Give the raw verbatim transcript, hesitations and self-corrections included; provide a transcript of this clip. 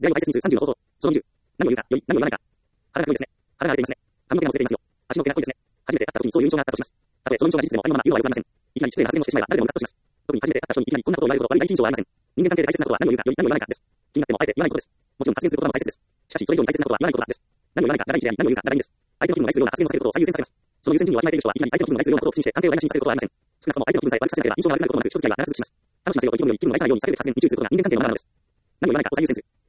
出会いを大切にするさんじゅうの方法。そのにじゅう。何を言うか、より、何を言わないか。腹が濃いですね。腹が荒れていますね。髪の毛がもつれていますよ。足の毛が濃いですね。初めて会った時にそういう印象があったとします。たとえその印象が事実でもありのまま言うのはよくありません。いきなり失礼な発言をしてしまえば誰でもムカッとします。特に初めて会った人にいきなりこんなことを言われるほど悪い第一印象はありません。人間関係で大切なことは何を言うか、より何を言わないかです。気になってもあえて言わないことです。もちろん発言することも大切です。しかし、それ以上に大切なことは言わないことです。何を言わないかが第一であり、何を言うかが第二です。相手の気分を害するような発言をさせることを最優先させます。その優先順位をわきまえている人はいきなり相手の気分を害するようなことを口にして関係を台無しにさせることはありません。少なくとも相手の気分さえ悪くさせなければ印象が悪くなることもなく、人付き合いは長続きします。楽しませようと意気込むより気分を害さないようにされる発言に注意することが人間関係のマナーなのです。何を言わないかを最優先する。